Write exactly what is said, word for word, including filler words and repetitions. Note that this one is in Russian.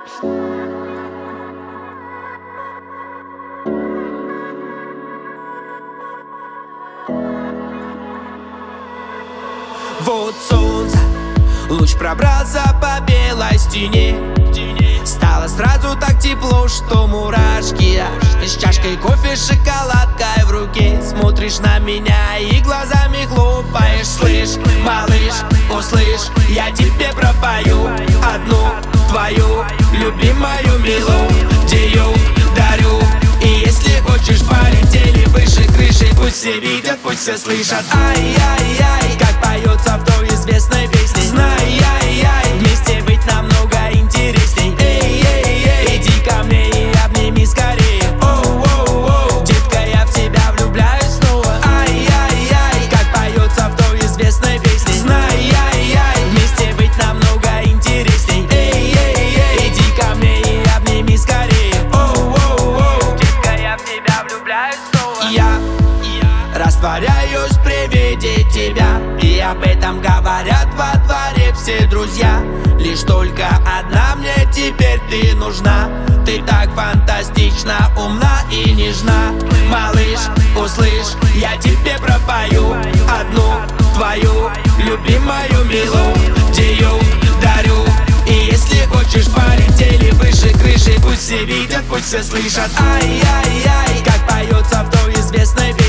Вот солнце, луч пробрался по белой стене. Стало сразу так тепло, что мурашки. Ты с чашкой кофе, шоколадкой в руке смотришь на меня и глазами хлопаешь. Слышь, малыш, услышь, я тебе пропою одну твою любимую мелодию дарю. И если хочешь, полетели выше крыши, пусть все видят, пусть все слышат. Ай-яй-яй, как поется в той известной песне. Знай, яй-яй, вместе быть намного интересней. Эй-эй-эй, иди ко мне и обними скорее. Оу-оу-оу, детка, я в тебя влюбляюсь снова. Ай-яй-яй, как поется в той известной песне. Знай, яй-яй, вместе быть намного интересней. Эй-эй-эй, иди ко мне и обними скорее. Оу-оу-оу, детка, я в тебя влюбляюсь снова. Я растворяюсь при виде тебя, и об этом говорят во дворе все друзья. Лишь только одна мне теперь ты нужна. Ты так фантастично умна и нежна. Малыш, услышь, я тебе пропою одну твою любимую мелодию дарю. И если хочешь, полетели выше крыши, пусть все видят, пусть все слышат. Ай-яй-яй, как поется в той известной песне.